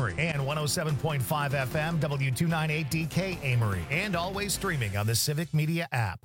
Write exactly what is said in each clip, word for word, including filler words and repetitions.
Amory, and one oh seven point five F M, W two ninety-eight D K Amory, and always streaming on the Civic Media app.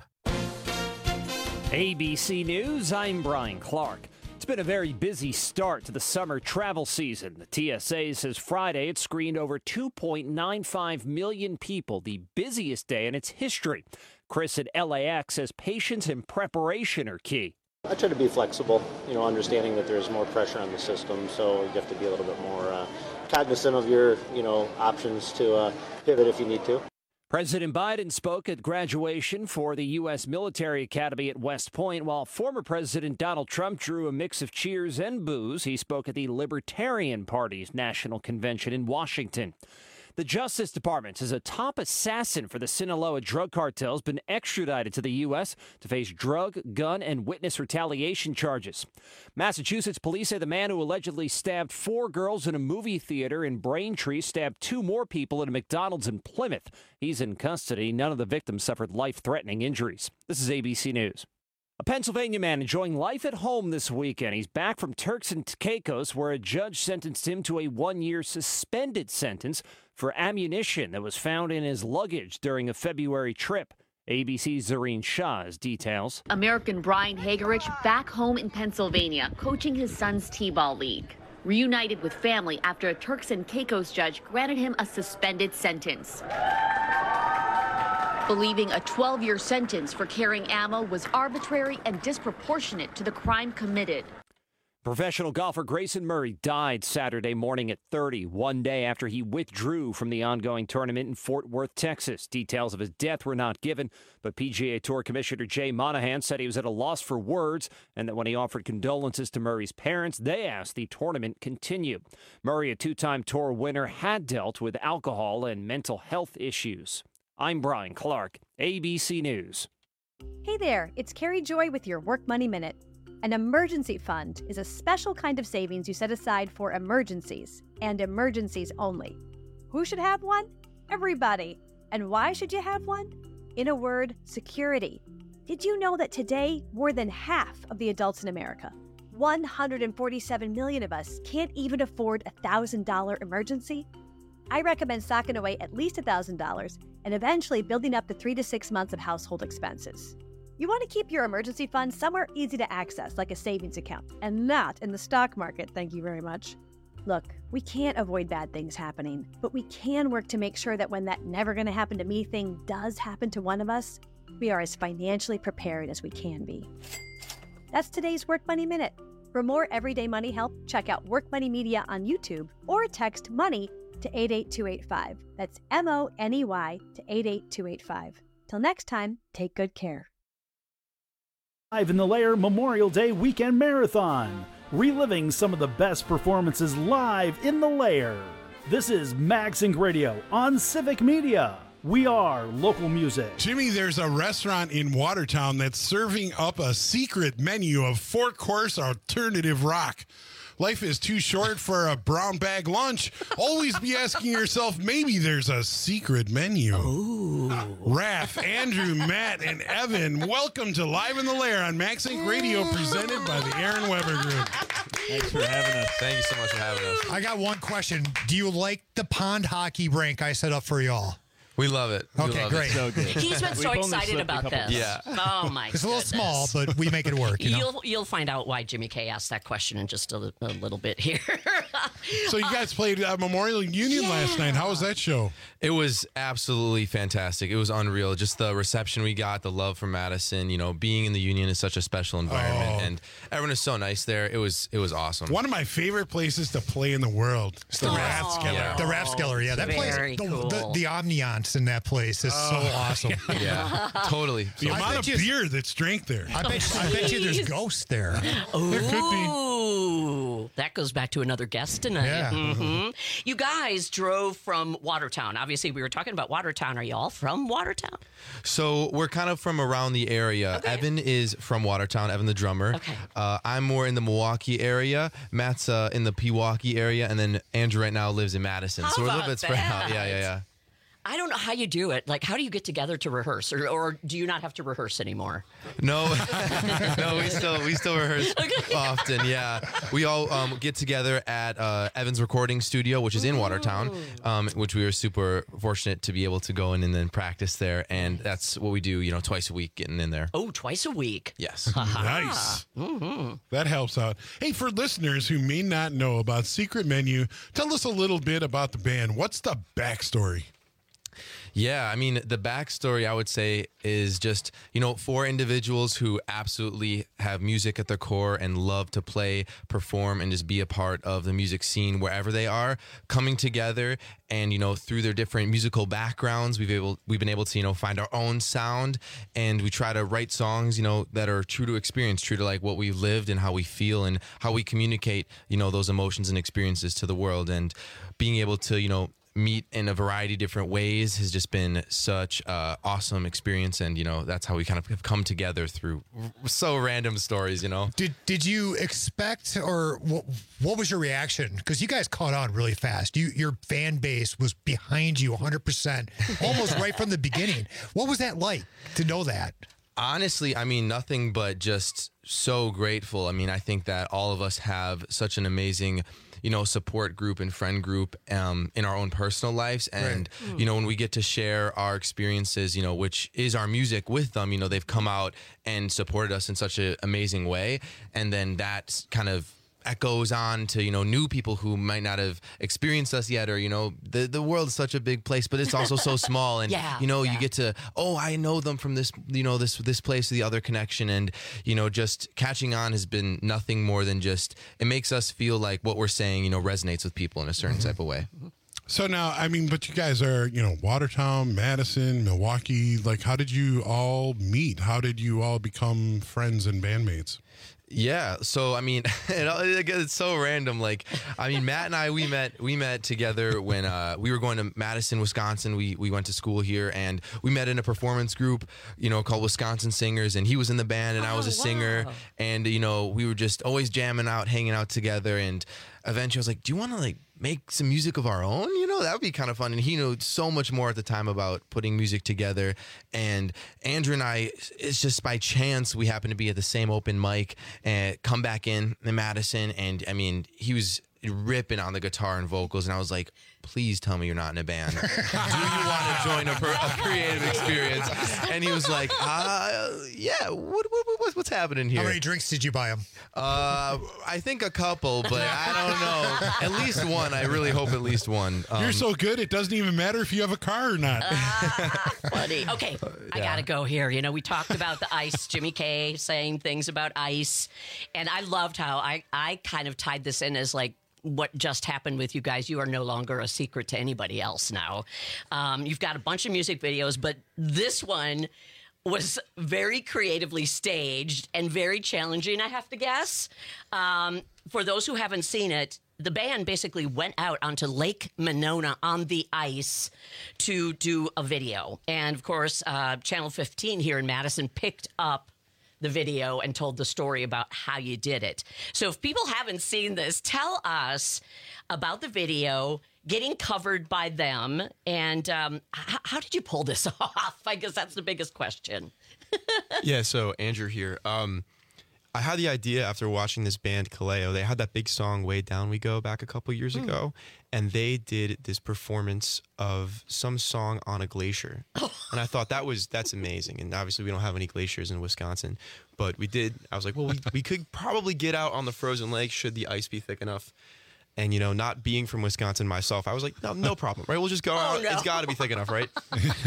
A B C News, I'm Brian Clark. It's been a very busy start to the summer travel season. The T S A says Friday it screened over two point nine five million people, the busiest day in its history. Chris at L A X says patience and preparation are key. I try to be flexible, you know, understanding that there's more pressure on the system, so you have to be a little bit more uh, cognizant of your, you know, options to uh, pivot if you need to. President Biden spoke at graduation for the U S Military Academy at West Point, while former President Donald Trump drew a mix of cheers and boos. He spoke at the Libertarian Party's national convention in Washington. The Justice Department says a top assassin for the Sinaloa drug cartel has been extradited to the U S to face drug, gun, and witness retaliation charges. Massachusetts police say the man who allegedly stabbed four girls in a movie theater in Braintree stabbed two more people at a McDonald's in Plymouth. He's in custody. None of the victims suffered life-threatening injuries. This is A B C News. A Pennsylvania man enjoying life at home this weekend. He's back from Turks and Caicos, where a judge sentenced him to a one-year suspended sentence for ammunition that was found in his luggage during a February trip. A B C's Zareen Shah has details. American Brian Hagerich back home in Pennsylvania, coaching his son's T-ball league. Reunited with family after a Turks and Caicos judge granted him a suspended sentence, believing a twelve-year sentence for carrying ammo was arbitrary and disproportionate to the crime committed. Professional golfer Grayson Murray died Saturday morning at thirty, one day after he withdrew from the ongoing tournament in Fort Worth, Texas. Details of his death were not given, but P G A Tour Commissioner Jay Monahan said he was at a loss for words and that when he offered condolences to Murray's parents, they asked the tournament continue. Murray, a two-time tour winner, had dealt with alcohol and mental health issues. I'm Brian Clark, A B C News. Hey there, it's Carrie Joy with your Work Money Minute. An emergency fund is a special kind of savings you set aside for emergencies, and emergencies only. Who should have one? Everybody. And why should you have one? In a word, security. Did you know that today, more than half of the adults in America, one hundred forty-seven million of us, can't even afford a one thousand dollars emergency? I recommend stocking away at least one thousand dollars and eventually building up to three to six months of household expenses. You want to keep your emergency fund somewhere easy to access, like a savings account, and not in the stock market, thank you very much. Look, we can't avoid bad things happening, but we can work to make sure that when that never going to happen to me thing does happen to one of us, we are as financially prepared as we can be. That's today's Work Money Minute. For more everyday money help, check out Work Money Media on YouTube or text MONEY to eight eight two eight five. That's M O N E Y to eight eight two eight five. Till next time, take good care. Live in the Lair Memorial Day Weekend Marathon, reliving some of the best performances live in the Lair. This is MagSync Radio on Civic Media. We are local music. Jimmy, there's a restaurant in Watertown that's serving up a secret menu of four-course alternative rock. Life is too short for a brown bag lunch. Always be asking yourself, maybe there's a secret menu. Ooh. Raph, Andrew, Matt, and Evan, welcome to Live in the Lair on MagSync Radio, presented by the Aaron Weber Group. Thanks for having us. Thank you so much for having us. I got one question. Do you like the pond hockey rink I set up for y'all? We love it. We Okay, love great. It. So good. He's been so excited about this. Yeah. Oh, my It's a little goodness. small, but we make it work. You know? You'll you'll find out why Jimmy K asked that question in just a, a little bit here. So you guys played uh, Memorial Union Yeah. last night. How was that show? It was absolutely fantastic. It was unreal. Just the reception we got, the love from Madison. You know, being in the Union is such a special environment, Oh. and everyone is so nice there. It was it was awesome. One of my favorite places to play in the world. It's the Oh. Rathskeller. Yeah. The Rathskeller, yeah. That place, Very the, cool. the, the ambiance in that place is so awesome. Yeah, totally. The So- I amount bet of you- beer that's drank there. I bet, I bet you there's ghosts there. There could be. Ooh, that goes back to another guest tonight. Yeah. hmm You guys drove from Watertown. Obviously, we were talking about Watertown. Are you all from Watertown? So we're kind of from around the area. Okay. Evan is from Watertown, Evan the drummer. Okay. Uh, I'm more in the Milwaukee area. Matt's uh, in the Pewaukee area. And then Andrew right now lives in Madison. How so we're a little about bit spread out. that? Yeah, yeah, yeah. I don't know how you do it. Like, how do you get together to rehearse, or, or do you not have to rehearse anymore? No, no, we still we still rehearse often. Yeah, we all um, get together at uh, Evans Recording Studio, which is in Watertown, um, which we were super fortunate to be able to go in and then practice there. And that's what we do, you know, twice a week, getting in there. Oh, twice a week. Yes. Nice. Mm-hmm. That helps out. Hey, for listeners who may not know about Secret Menu, tell us a little bit about the band. What's the backstory? Yeah, I mean, the backstory, I would say, is just, you know, four individuals who absolutely have music at their core and love to play, perform, and just be a part of the music scene wherever they are, coming together and, you know, through their different musical backgrounds, we've able we've been able to, you know, find our own sound, and we try to write songs, you know, that are true to experience, true to like what we've lived and how we feel and how we communicate, you know, those emotions and experiences to the world. And being able to, you know, meet in a variety of different ways has just been such an awesome experience. And, you know, that's how we kind of have come together through so random stories, you know. Did did you expect, or what, what was your reaction? Because you guys caught on really fast. You Your fan base was behind you one hundred percent, almost right from the beginning. What was that like to know that? Honestly, I mean, nothing but just so grateful. I mean, I think that all of us have such an amazing, you know, support group and friend group um, in our own personal lives. And, right. you know, when we get to share our experiences, you know, which is our music with them, you know, they've come out and supported us in such an amazing way. And then that kind of echoes on to, you know, new people who might not have experienced us yet, or, you know, the the world is such a big place, but it's also so small. And, yeah, you know, yeah. you get to, oh, I know them from this, you know, this, this place, the other connection. And, you know, just catching on has been nothing more than just, it makes us feel like what we're saying, you know, resonates with people in a certain mm-hmm. type of way. So now, I mean, but you guys are, you know, Watertown, Madison, Milwaukee. Like, how did you all meet? How did you all become friends and bandmates? Yeah, so I mean, it, it's so random. Like, I mean, Matt and I, we met we met together when uh, we were going to Madison, Wisconsin. We we went to school here, and we met in a performance group, you know, called Wisconsin Singers. And he was in the band, and oh, I was a wow. singer. And you know, we were just always jamming out, hanging out together. And eventually, I was like, "Do you want to like make some music of our own? You know, that would be kind of fun." And he knew so much more at the time about putting music together. And Andrew and I, it's just by chance we happened to be at the same open mic and come back in in Madison. And I mean, he was ripping on the guitar and vocals, and I was like, please tell me you're not in a band. Do you want to join a, per, a creative experience? And he was like, uh, yeah, what, what, what, what's happening here? How many drinks did you buy him? Uh, I think a couple, but I don't know. At least one. I really hope at least one. Um, You're so good, it doesn't even matter if you have a car or not. Ah, funny. Okay, I got to go here. You know, we talked about the ice, Jimmy K saying things about ice, and I loved how I, I kind of tied this in as like, what just happened with you guys. You are no longer a secret to anybody else now. Um, you've got a bunch of music videos, but this one was very creatively staged and very challenging, I have to guess. Um, for those who haven't seen it, the band basically went out onto Lake Monona on the ice to do a video. And, of course, uh, Channel fifteen here in Madison picked up the video and told the story about how you did it. So if people haven't seen this, tell us about the video, getting covered by them, and um, h- how did you pull this off? I guess that's the biggest question. Yeah, so Andrew here. Um, I had the idea after watching this band, Kaleo. They had that big song, Way Down We Go, back a couple years mm. ago, and they did this performance of some song on a glacier. And I thought that was, that's amazing. And obviously we don't have any glaciers in Wisconsin, but we did. I was like, well, we, we could probably get out on the frozen lake should the ice be thick enough. And, you know, not being from Wisconsin myself, I was like, no, no problem, right? We'll just go out. Oh, no. It's got to be thick enough, right?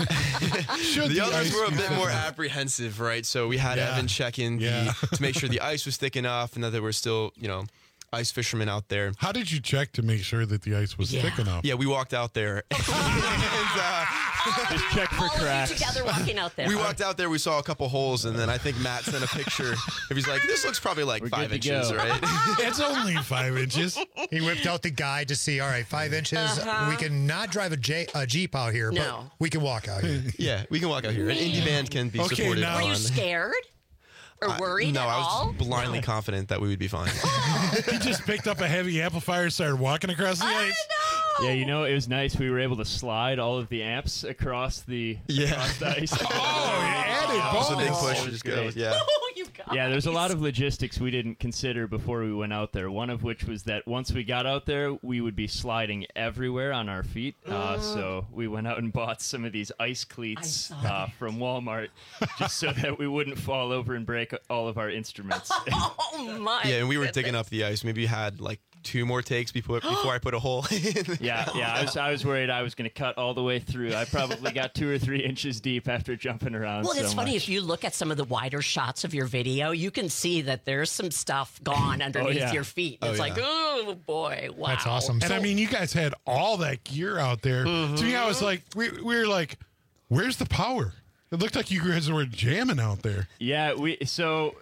the, the others were a bit more apprehensive, right? So we had yeah. Evan check in yeah. the, to make sure the ice was thick enough and that there were still, you know, ice fishermen out there. How did you check to make sure that the ice was yeah. thick enough? Yeah, we walked out there. and, uh, Just check for cracks. Together walking out there. We walked out there, we saw a couple holes, and then I think Matt sent a picture. If he's like, this looks probably like We're five inches, right? It's only five inches. He whipped out the guide to see, all right, five inches. Uh-huh. We can not drive a, J- a Jeep out here, no. but we can walk out here. Yeah, we can walk out here. An indie band can be okay, supported. Now, Were you scared? Or worried I, no, at I was all? blindly no. confident that we would be fine. He just picked up a heavy amplifier and started walking across the I ice. know. Yeah, you know, it was nice. We were able to slide all of the amps across the, Yeah. across the ice. Oh, added That was a big bonus. push to just go. Yeah. Oh, you guys. Yeah, there's a lot of logistics we didn't consider before we went out there. One of which was that once we got out there, we would be sliding everywhere on our feet. Uh, so we went out and bought some of these ice cleats uh, from Walmart just so that we wouldn't fall over and break all of our instruments. Oh my. Yeah, and we were goodness. digging up the ice. Maybe you had like two more takes before before I put a hole in. Yeah, yeah. I was I was worried I was going to cut all the way through. I probably got two or three inches deep after jumping around. Well, so it's funny much. if you look at some of the wider shots of your video, you can see that there's some stuff gone underneath yeah. your feet. Oh, It's like, yeah. oh boy, wow, That's awesome. And So- I mean, you guys had all that gear out there. To me, I was like, we, we were like, where's the power? It looked like you guys were jamming out there. Yeah, we so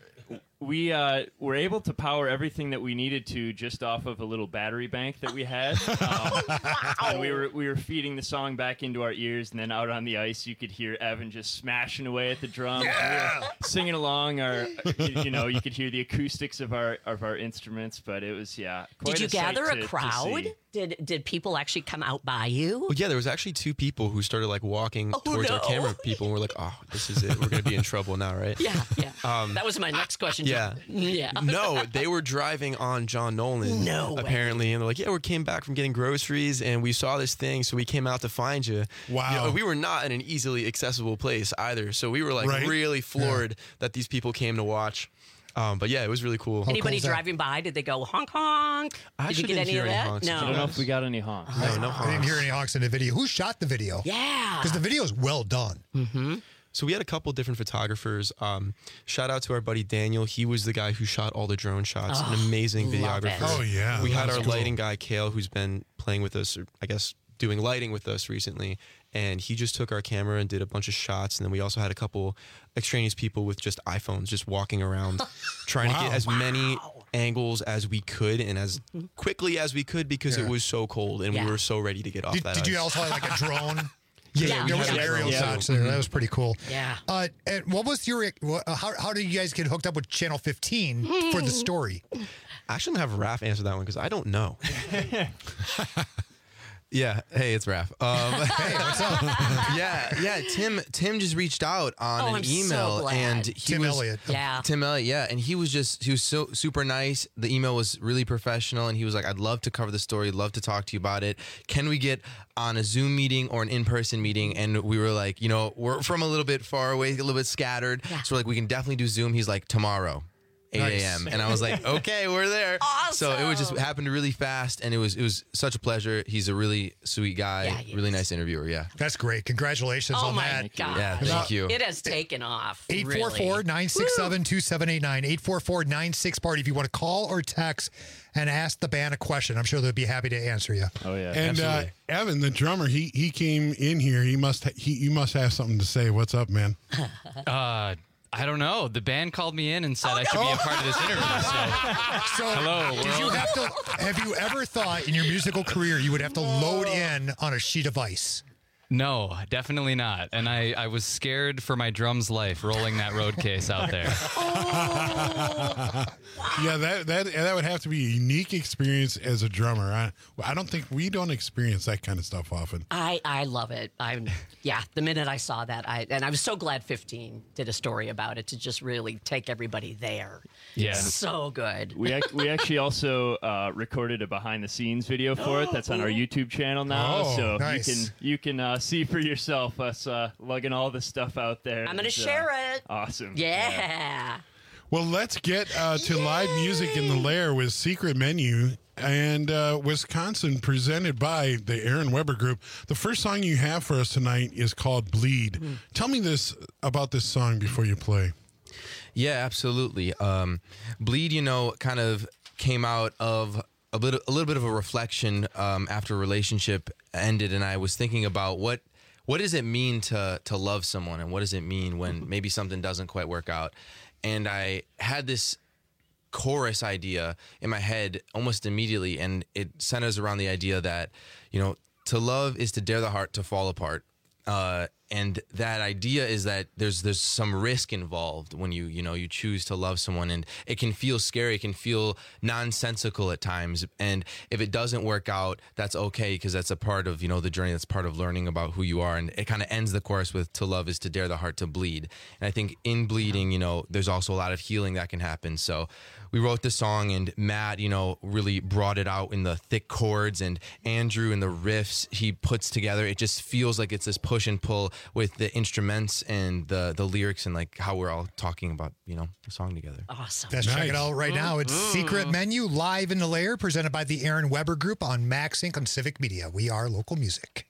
we uh, were able to power everything that we needed to just off of a little battery bank that we had. Um, and we were we were feeding the song back into our ears, and then out on the ice, you could hear Evan just smashing away at the drums, yeah! we were singing along. Our you, you know you could hear the acoustics of our of our instruments, but it was yeah. Quite Did you a sight gather to- a to crowd? see. Did did people actually come out by you? Well, yeah, there was actually two people who started like walking Oh, towards our no. camera people, and we're like, "Oh, this is it. We're gonna be in trouble now, right?" Yeah, yeah. Um, that was my next question. yeah. yeah. No, they were driving on John Nolan. No way. apparently, and they're like, "Yeah, we came back from getting groceries, and we saw this thing, so we came out to find you." Wow. You know, we were not in an easily accessible place either, so we were like Right. really floored that these people came to watch. Um, but yeah, it was really cool. Anybody cool is that? driving by? Did they go honk honk? I Did you actually get didn't any hear of any that? honks. I don't No. know if we got any honks. No, no I didn't hear any honks in the video. Who shot the video? Yeah. Because the video is well done. So we had a couple different photographers. Um, shout out to our buddy Daniel. He was the guy who shot all the drone shots. An amazing love it. videographer. Oh, yeah. We had That's our cool. lighting guy Kale, who's been playing with us, or I guess doing lighting with us recently. And he just took our camera and did a bunch of shots. And then we also had a couple extraneous people with just iPhones, just walking around, trying to Wow. get as many angles as we could and as quickly as we could because Yeah. it was so cold and Yeah. we were so ready to get off Did, that did you ice. also have like a drone? Yeah, there we was some had a aerial drone. shots there. That was pretty cool. Yeah. Uh, and what was your? wha- uh, How how did you guys get hooked up with Channel fifteen for the story? Actually, I'm gonna have Raph answer that one because I don't know. Yeah. Hey, it's Raph. Um, Hey, what's up? yeah, yeah. Tim Tim just reached out on Oh, an I'm so email, glad. and he Tim was, Elliott. Yeah. Tim Elliott, yeah, and he was just he was so super nice. The email was really professional, and he was like, "I'd love to cover the story. Love to talk to you about it. Can we get on a Zoom meeting or an in-person meeting?" And we were like, you know, we're from a little bit far away, a little bit scattered, Yeah. so we're like, we can definitely do Zoom. He's like, tomorrow. eight a.m. Nice. And I was like, okay, we're there. So it was just Awesome. happened really fast, and it was it was such a pleasure. He's a really sweet guy, Yeah, he really is. nice interviewer. Yeah, That's great. Congratulations Oh on my that. God. yeah. Thank you. It has taken off. eight four four, nine six seven, two seven eight nine. eight four four, nine six party if you want to call or text and ask the band a question. I'm sure they'll be happy to answer you. Oh yeah. And uh, Evan, the drummer, he he came in here. He must ha- he you must have something to say. What's up, man? Uh, I don't know. The band called me in and said I should be a part of this interview. So, So, hello, did you world. have to? Have you ever thought in your musical career you would have to load in on a sheet of ice? no, definitely not. And I, I was scared for my drum's life rolling that road case out there. Yeah, that that that would have to be a unique experience as a drummer. I I don't think we don't experience that kind of stuff often. I, I love it. I'm yeah. The minute I saw that, I and I was so glad fifteen did a story about it to just really take everybody there. Yeah. So good. We ac- we actually also uh, recorded a behind the scenes video for it. That's on our YouTube channel now, Oh, so nice. you can you can uh, see for yourself us uh, lugging all the stuff out there. I'm gonna It's, uh, share it. Awesome. Yeah. Well, let's get uh, to live music in the Lair with Secret Menu and uh, Wisconsin, presented by the Aaron Weber Group. The first song you have for us tonight is called "Bleed." Tell me this about this song before you play. Yeah, absolutely. Um, Bleed, you know, kind of came out of a little, a little bit of a reflection um, after a relationship ended, and I was thinking about what what does it mean to to love someone, and what does it mean when maybe something doesn't quite work out. And I had this chorus idea in my head almost immediately, and it centers around the idea that, you know, to love is to dare the heart to fall apart. Uh, and that idea is that there's there's some risk involved when you you know you choose to love someone, and it can feel scary, it can feel nonsensical at times, and if it doesn't work out, that's okay, because that's a part of you know the journey, that's part of learning about who you are. And it kind of ends the chorus with "to love is to dare the heart to bleed," and I think in bleeding, you know there's also a lot of healing that can happen. So we wrote the song, and Matt you know really brought it out in the thick chords, and Andrew in the riffs he puts together. It just feels like it's this push and pull with the instruments and the the lyrics, and like how we're all talking about you know the song together. Awesome. Let's Nice. check it out right now. It's Secret Menu live in the lair, presented by the Aaron Weber Group on Max Inc on Civic Media. We are local music.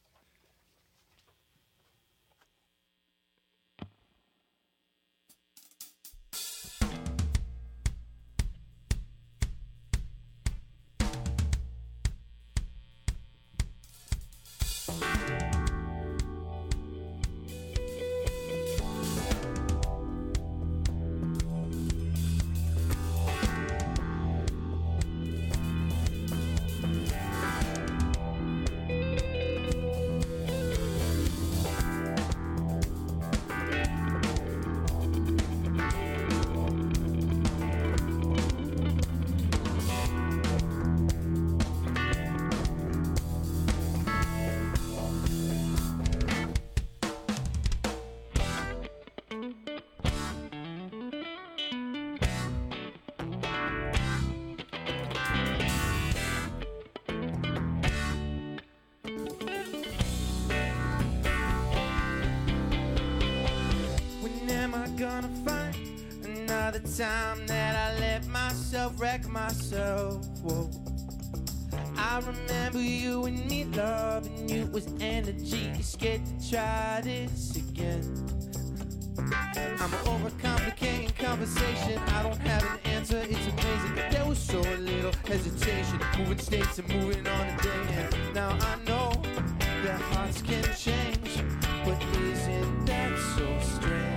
Gonna find another time that I let myself wreck myself. Whoa. I remember you and me loving you was energy. You're scared to try this again. I'm overcomplicating conversation. I don't have an answer. It's amazing. There was so little hesitation, moving states and moving on a day. And now I know that hearts can change, but isn't that so strange?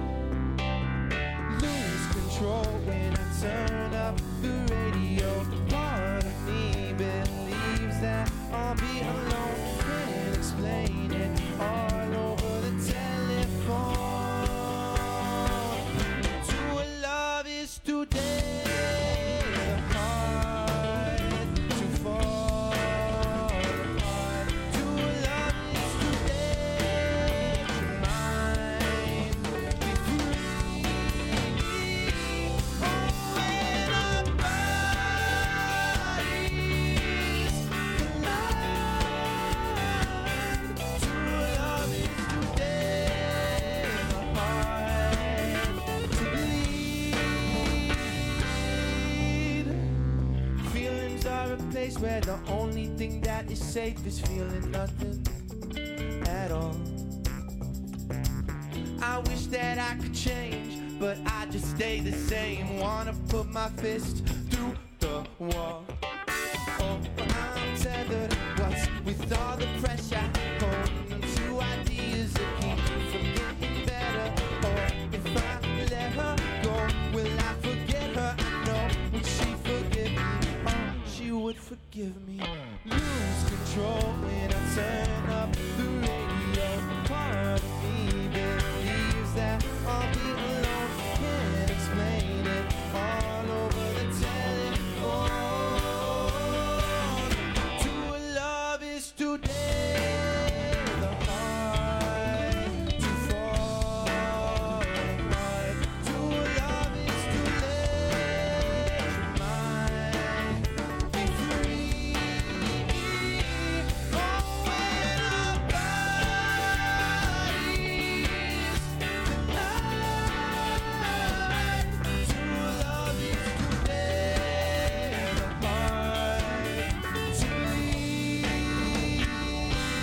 Control when I turn up the radio. Part of me believes that I'll be alone. Can't explain it all over the telephone. To a love is today. The heart to fall apart. To a love is today. Your mind be free. Where the only thing that is safe is feeling nothing at all. I wish that I could change, but I just stay the same. Wanna put my fist through the wall. Oh, I'm tethered. What's with all the pressure? Holding on to ideas that keep me from getting better. Or if I let her go, will I forget her? I know, would she forgive me? Oh, she would forgive me. Lose control when I turn up the radio. Part of me believes that I'll be alone. Can't explain it all over the telephone. To a love is today. The heart to fall apart. To a love is today. Your mind be free. Oh, when our bodies collide. To a love is today. The heart to bleed.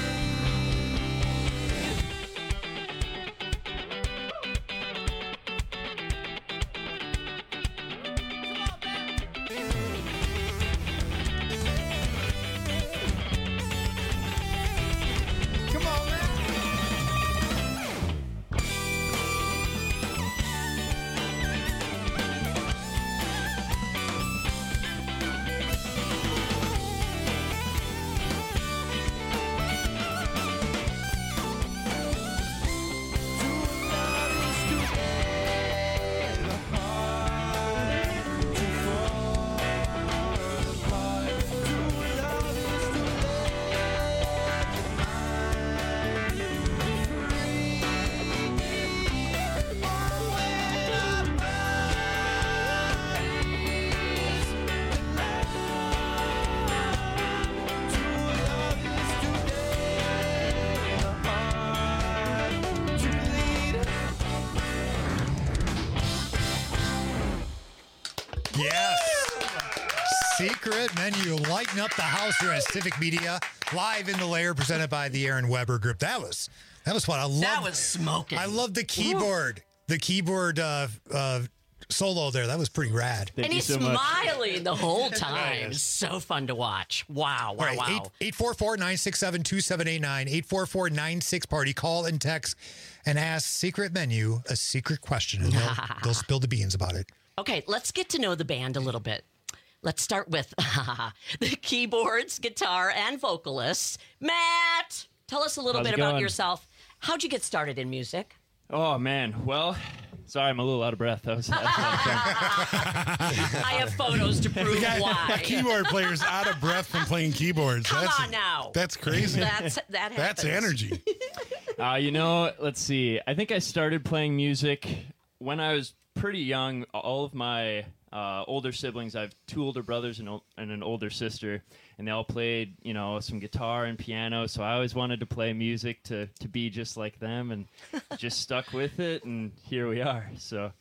Secret Menu, lighting up the house here at Civic Media, live in the lair, presented by the Aaron Weber Group. That was that was fun. I love That was smoking. I love the keyboard, the keyboard uh, uh, solo there. That was pretty rad. and he's smiling the whole time. It's so fun to watch. Wow, wow, All right, wow. eight four four, nine six seven, two seven eight nine, eight four four, nine six party. Call and text and ask Secret Menu a secret question, and they'll, they'll spill the beans about it. Okay, let's get to know the band a little bit. Let's start with the keyboards, guitar, and vocalists. Matt, tell us a little How's bit it about going? yourself. How'd you get started in music? Oh man, well, sorry, I'm a little out of breath. That was. That was a lot of fun. I have photos to prove The guy- why. a keyboard player's out of breath from playing keyboards. Come that's, on now. That's crazy. That's that That's happens. energy. Uh, you know, let's see. I think I started playing music when I was pretty young. All of my uh, older siblings, I have two older brothers and, ol- and an older sister, and they all played, you know, some guitar and piano. So I always wanted to play music to, to be just like them, and just stuck with it, and here we are. So.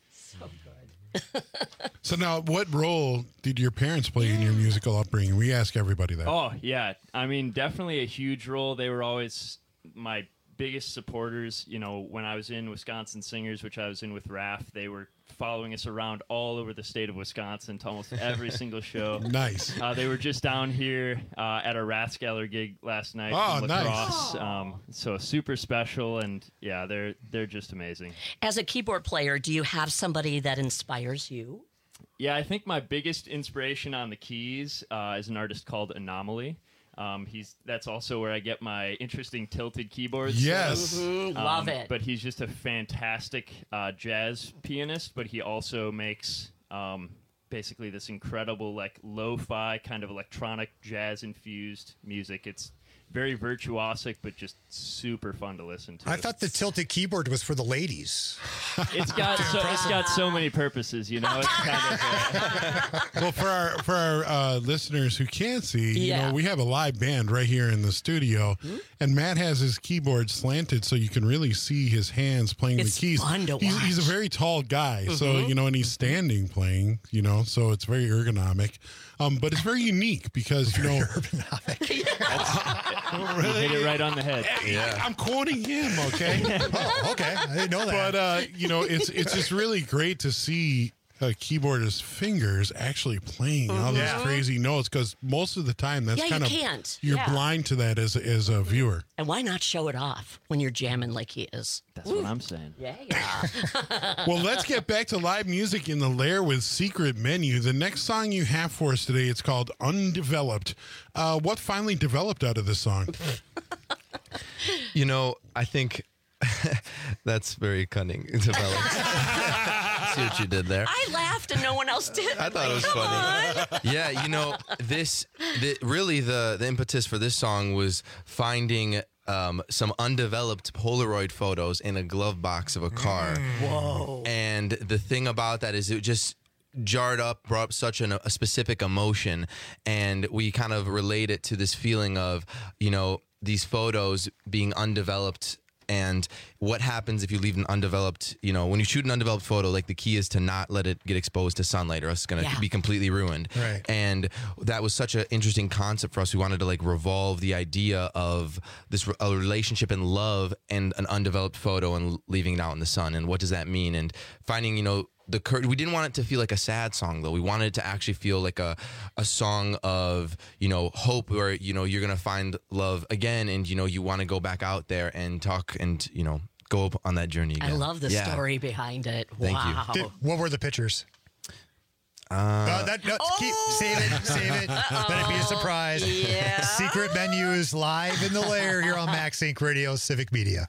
So now, what role did your parents play in your musical upbringing? We ask everybody that. Oh, yeah. I mean, definitely a huge role. They were always my biggest supporters. You know, when I was in Wisconsin Singers, which I was in with Raph, they were following us around all over the state of Wisconsin to almost every single show. Nice. Uh, they were just down here uh, at a Rathskeller gig last night. Oh, from nice. lacrosse. Um, so super special, and yeah, they're they're just amazing. As a keyboard player, do you have somebody that inspires you? Yeah, I think my biggest inspiration on the keys uh, is an artist called Anomaly. Um, he's that's also where I get my interesting tilted keyboards. Yes. Mhm, love it. But he's just a fantastic uh, jazz pianist. But he also makes um, basically this incredible, like lo-fi kind of electronic jazz infused music. It's very virtuosic, but just super fun to listen to. I thought the tilted keyboard was for the ladies. It's got so, it's got so many purposes, you know. It's kind of uh, Well, for our for our uh, listeners who can't see, you Yeah. know, we have a live band right here in the studio, and Matt has his keyboard slanted so you can really see his hands playing It's the keys. fun to he's, he's a watch. very tall guy, so Mhm. you know, and he's standing playing, you know, so it's very ergonomic. Um, but it's very unique because you know, you hit it right on the head. Yeah. I'm quoting him, okay? Oh, okay. I didn't know that. But uh, you know, it's it's just really great to see a keyboardist's fingers actually playing all these Mhm. crazy notes, because most of the time that's Yeah, you kind of can't. you're Yeah. blind to that as a, as a viewer. And why not show it off when you're jamming like he is? That's what I'm saying. Yeah, yeah. Well, let's get back to live music in the lair with Secret Menu. The next song you have for us today, it's called Undeveloped. Uh, what finally developed out of this song? You know, I think that's very cunning. Developed. See what you did there. I laughed and no one else did. I thought it was funny. Yeah, you know, this the, really the the impetus for this song was finding um, some undeveloped Polaroid photos in a glove box of a car. Whoa! And the thing about that is it just jarred up, brought up such an, a specific emotion, and we kind of relate it to this feeling of, you know, these photos being undeveloped. And what happens if you leave an undeveloped, you know, when you shoot an undeveloped photo, like the key is to not let it get exposed to sunlight or else it's going to Yeah. be completely ruined. Right. And that was such an interesting concept for us. We wanted to like revolve the idea of this re- a relationship and love and an undeveloped photo and leaving it out in the sun. And what does that mean? And finding, you know, the cur- we didn't want it to feel like a sad song though. We wanted it to actually feel like a a song of, you know, hope, where, you know, you're gonna find love again, and you know you want to go back out there and talk and, you know, go up on that journey again. I love the Yeah. story behind it. Thank you. wow. Did- what were the pictures? Uh, Uh, that, no, keep, save it, save it. Let it be a surprise. Yeah. Secret Menu is live in the lair here on Max Inc Radio, Civic Media.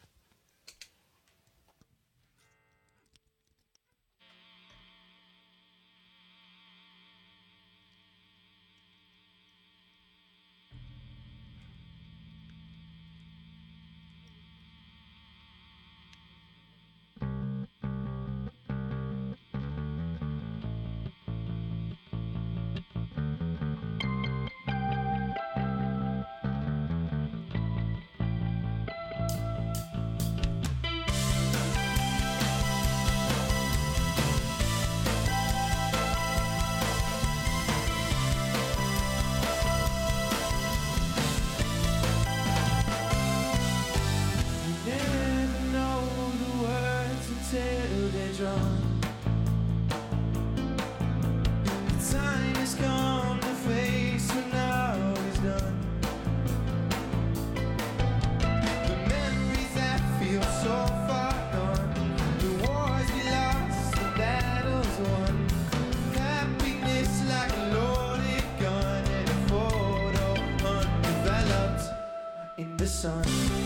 strong. The time has come to face what now is done. The memories that feel so far gone, the wars we lost, the battles won. Happiness like a loaded gun and a photo undeveloped in the sun.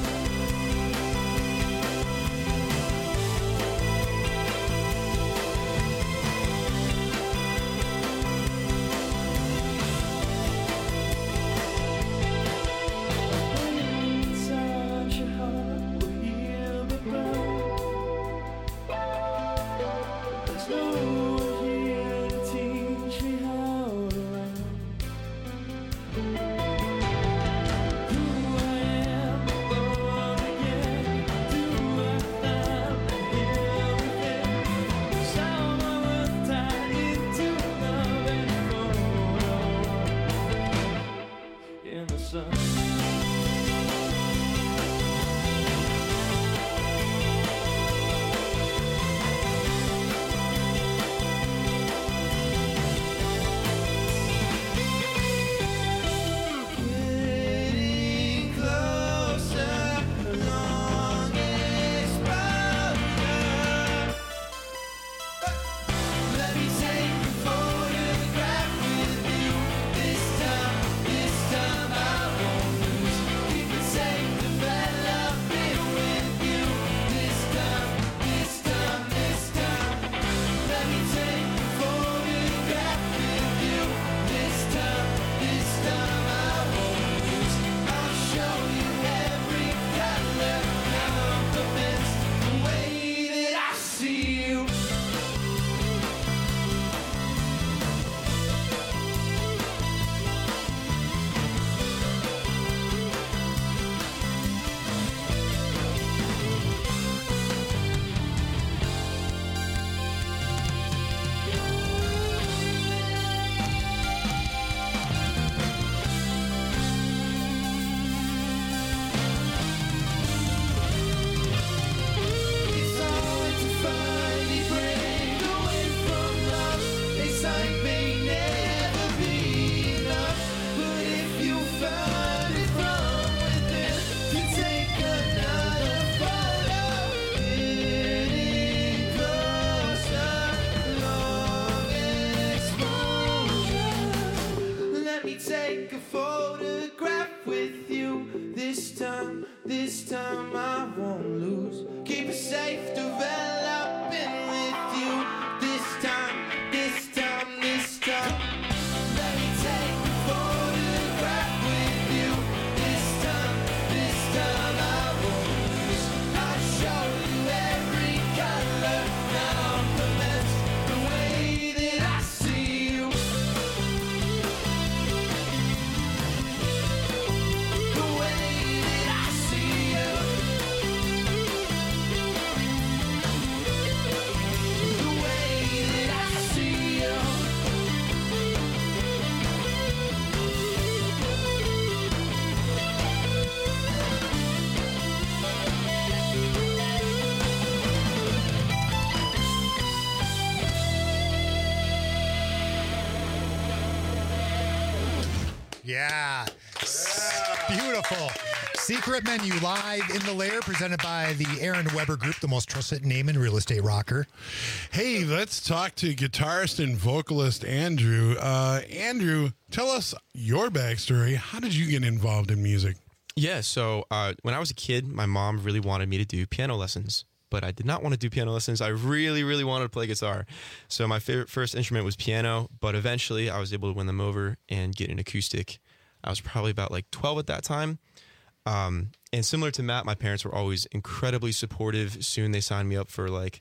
Yeah. Beautiful. Secret Menu live in the Lair, presented by the Aaron Weber Group, the most trusted name in real estate rocker. Hey, let's talk to guitarist and vocalist Andrew. Uh, Andrew, tell us your backstory. How did you get involved in music? Yeah, so uh, when I was a kid, my mom really wanted me to do piano lessons, but I did not want to do piano lessons. I really, really wanted to play guitar. So my favorite first instrument was piano, but eventually I was able to win them over and get an acoustic. I was probably about like twelve at that time. Um, and similar to Matt, my parents were always incredibly supportive. Soon they signed me up for like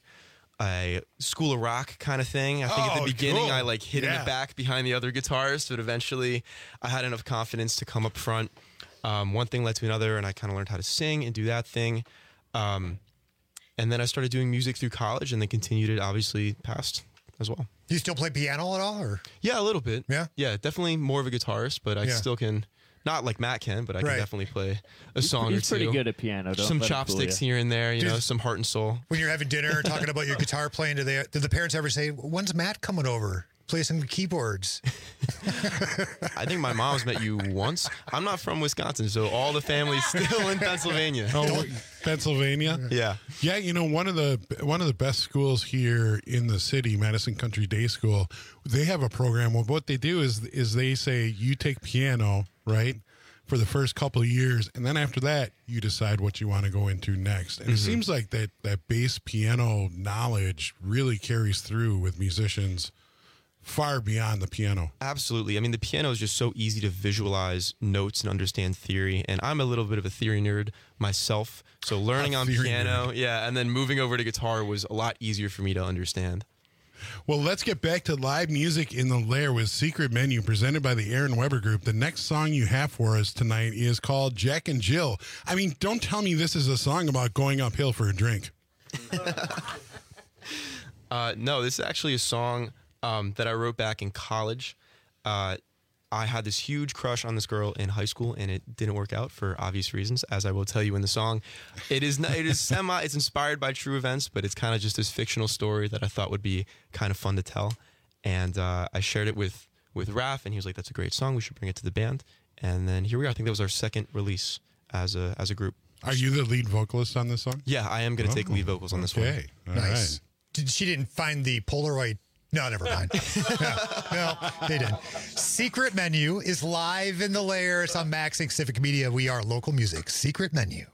a School of Rock kind of thing. I think oh, at the beginning cool. I like hid yeah. in the back behind the other guitarists, but eventually I had enough confidence to come up front. Um, one thing led to another, and I kind of learned how to sing and do that thing. Um, and then I started doing music through college, and then continued it obviously past as well. Do you still play piano at all? Or yeah, a little bit. Yeah, yeah, definitely more of a guitarist, but I yeah. still can Not like Matt can, but I Right. can definitely play a song he's or two. pretty good at piano, don't Some let him fool chopsticks ya. here and there, you Dude. know, some heart and soul. When you're having dinner, talking about your guitar playing, do they? Did the parents ever say, "When's Matt coming over? Play some keyboards"? I think my mom's met you once. I'm not from Wisconsin, so all the family's still in Pennsylvania. Oh, Pennsylvania. Yeah. Yeah, you know, one of the one of the best schools here in the city, Madison Country Day School, they have a program. Well, what they do is is they say you take piano, right, for the first couple of years, and then after that, you decide what you want to go into next. And it Mhm. seems like that that bass piano knowledge really carries through with musicians far beyond the piano. Absolutely. I mean, the piano is just so easy to visualize notes and understand theory. And I'm a little bit of a theory nerd myself. So learning A on theory piano, yeah, and then moving over to guitar was a lot easier for me to understand. Well, let's get back to live music in the Lair with Secret Menu presented by the Aaron Weber Group. The next song you have for us tonight is called Jack and Jill. I mean, don't tell me this is a song about going uphill for a drink. Uh, no, this is actually a song um, that I wrote back in college. Uh, I had this huge crush on this girl in high school, and it didn't work out for obvious reasons, as I will tell you in the song. It is not, it is semi. It's inspired by true events, but it's kind of just this fictional story that I thought would be kind of fun to tell. And uh, I shared it with with Raph, and he was like, "That's a great song. We should bring it to the band." And then here we are. I think that was our second release as a as a group. Are you the lead vocalist on this song? Yeah, I am going to take lead vocals on this one. Okay, all nice. right. Did, she didn't find the Polaroid. No, never mind. no, no, they didn't. Secret Menu is live in the Lair. It's on Maxing Civic Media. We are local music. Secret Menu.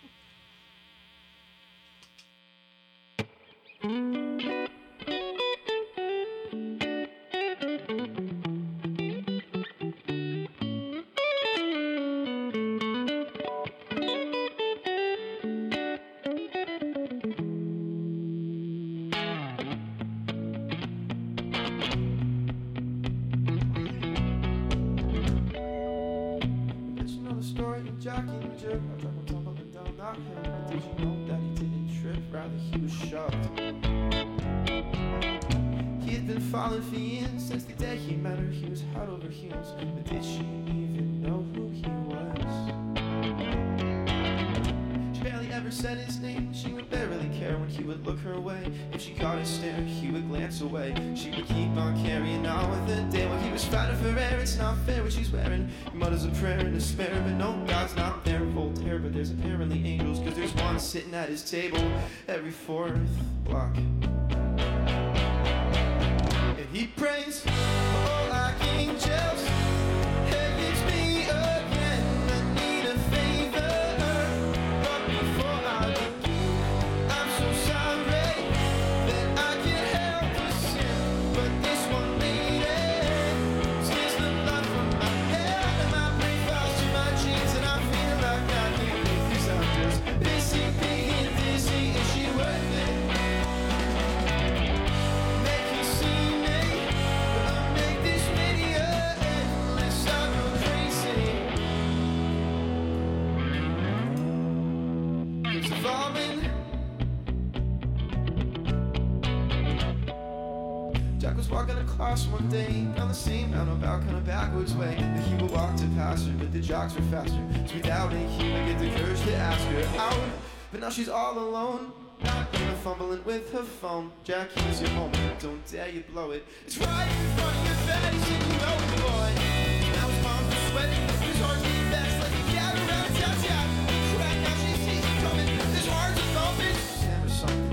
Did you know the story of Jack and Jill? I drove him tumbling down that hill. But did you know that he didn't trip? Rather, he was shocked. He had been falling for years since the day he met her. He was head over heels. But did she even know who he was? She barely ever said his name. She would barely care when he would look her way. If she caught his stare, he would glance away. She would keep on carrying on with the day while he was fighting for air. It's not fair what she's wearing. He mutters a prayer in despair, but no, God's not there. Voltaire, but there's apparently angels, cause there's one sitting at his table every fourth block. And he prays for all archangels. Hey, it's me again. I need a favor. But before I begin, I'm so sorry that I can't help but sin. But this one lady scares the blood from my head, and my brain falls to my jeans, and I feel like I can't go through. I'm just busy being dizzy. Is she worth it? Make you see me, but I'll make this video unless I go crazy. It's evolving. Jack was walking across one day down the same roundabout, kind of backwards way that he would walk to pass her, but the jocks were faster. So without it, he would get the courage to ask her out. But now she's all alone, not even fumbling with her phone. Jack, here's your moment, don't dare you blow it. It's right in front of your face, and you know it, boy. Now his palms are sweating, his heart's beating fast like a cat around a tap tap. Crack, now she sees it coming, his heart's a thumping. Sam or something.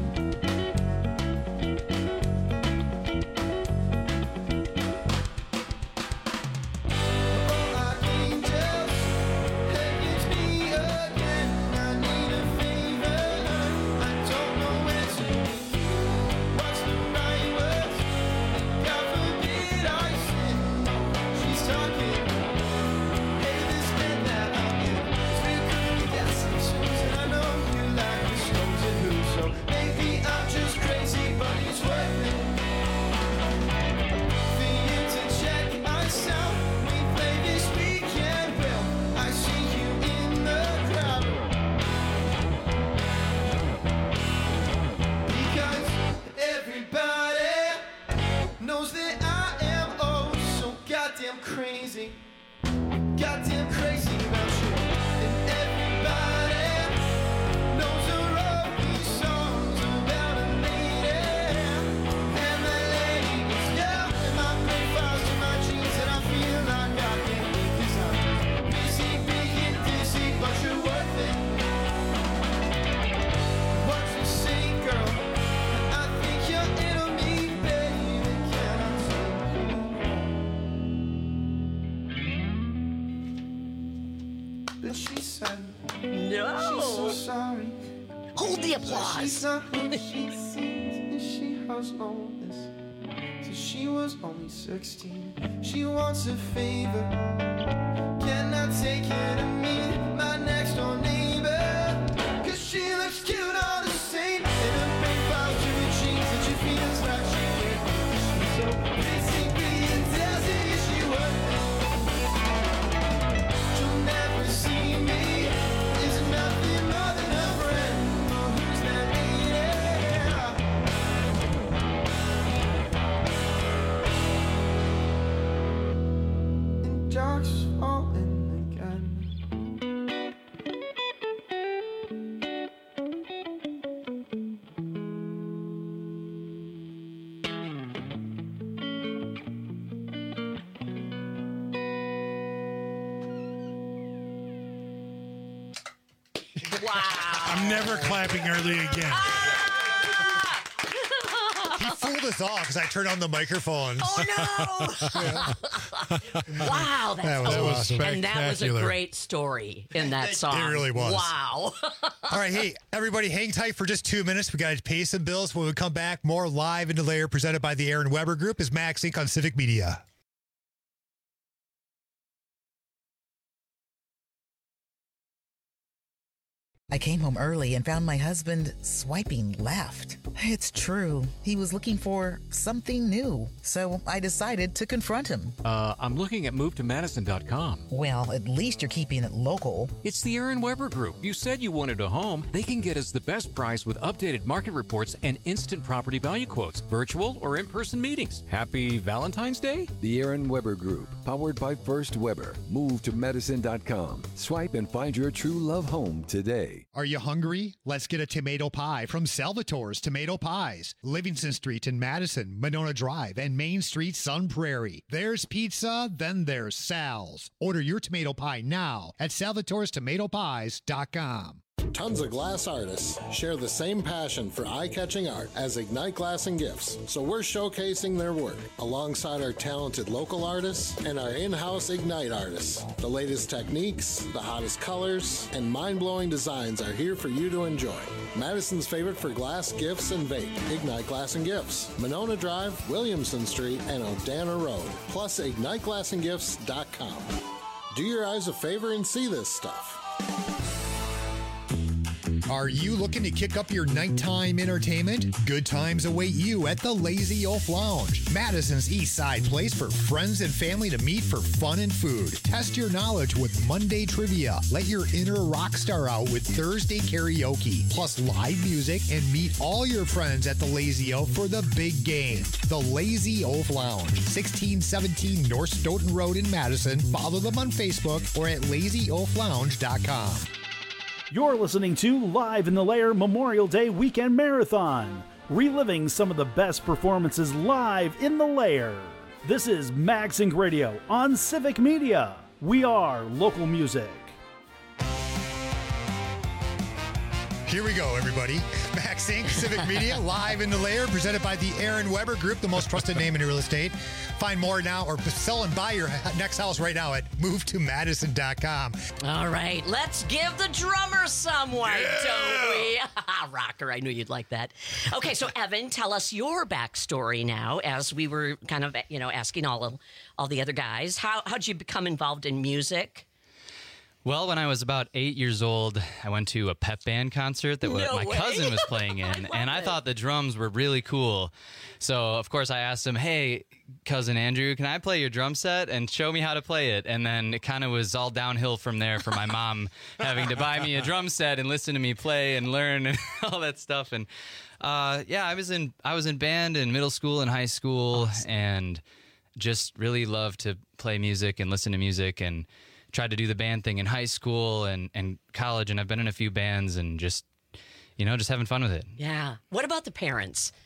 She's sorry. Hold the applause. She's not who she seems, and she has known this since she was only sixteen. She wants a favor. Can I take her to meet my next door neighbor? Cause she looks cute on the same. In a big bow to her jeans, and she feels like she can. She's so basically and tells it if she would. She'll never see me. Is nothing more than a friend. Oh, who's that lady? And dark's falling again. Wow. I'm never clapping early again. He fooled us all because I turned on the microphones. Oh no! Wow, that's That was oh, awesome. And that was a Spectacular. great story in that song. It really was. Wow. All right, hey, everybody, hang tight for just two minutes. We got to pay some bills. When we come back, more Live in the Lair presented by the Aaron Weber Group is Max Incorporated on Civic Media. I came home early and found my husband swiping left. It's true. He was looking for something new. So I decided to confront him. Uh, I'm looking at move to madison dot com. Well, at least you're keeping it local. It's the Aaron Weber Group. You said you wanted a home. They can get us the best price with updated market reports and instant property value quotes, virtual or in-person meetings. Happy Valentine's Day? The Aaron Weber Group, powered by First Weber. move to madison dot com. Swipe and find your true love home today. Are you hungry? Let's get a tomato pie from Salvatore's Tomato Pies. Livingston Street in Madison, Monona Drive, and Main Street, Sun Prairie. There's pizza, then there's Sal's. Order your tomato pie now at salvatores tomato pies dot com. Tons of glass artists share the same passion for eye-catching art as Ignite Glass and Gifts, so we're showcasing their work alongside our talented local artists and our in-house Ignite artists. The latest techniques, the hottest colors, and mind-blowing designs are here for you to enjoy. Madison's favorite for glass, gifts, and vape, Ignite Glass and Gifts, Monona Drive, Williamson Street, and Odana Road, plus ignite glass and gifts dot com. Do your eyes a favor and see this stuff. Are you looking to kick up your nighttime entertainment? Good times await you at the Lazy Oaf Lounge, Madison's East Side place for friends and family to meet for fun and food. Test your knowledge with Monday trivia. Let your inner rock star out with Thursday karaoke, plus live music, and meet all your friends at the Lazy Oaf for the big game. The Lazy Oaf Lounge, sixteen seventeen North Stoughton Road in Madison. Follow them on Facebook or at lazy oaf lounge dot com. You're listening to Live in the Lair Memorial Day Weekend Marathon, reliving some of the best performances live in the Lair. This is Max Inc Radio on Civic Media. We are local music. Here we go, everybody. Max Incorporated, Civic Media, live in the Lair, presented by the Aaron Weber Group, the most trusted name in real estate. Find more now or sell and buy your next house right now at move to madison dot com. All right, let's give the drummer some, why Yeah. don't we? Rocker, I knew you'd like that. Okay, so Evan, tell us your backstory now, as we were kind of, you know, asking all of, all the other guys. How how'd you become involved in music? Well, when I was about eight years old, I went to a pep band concert that No my way. cousin was playing in, and I thought the drums were really cool. So, of course, I asked him, hey, cousin Andrew, can I play your drum set and show me how to play it? And then it kind of was all downhill from there for my mom having to buy me a drum set and listen to me play and learn and all that stuff. And uh, yeah, I was in I was in band in middle school and high school, awesome. And just really loved to play music and listen to music, and tried to do the band thing in high school and, and college, and I've been in a few bands and just, you know, just having fun with it. Yeah. What about the parents?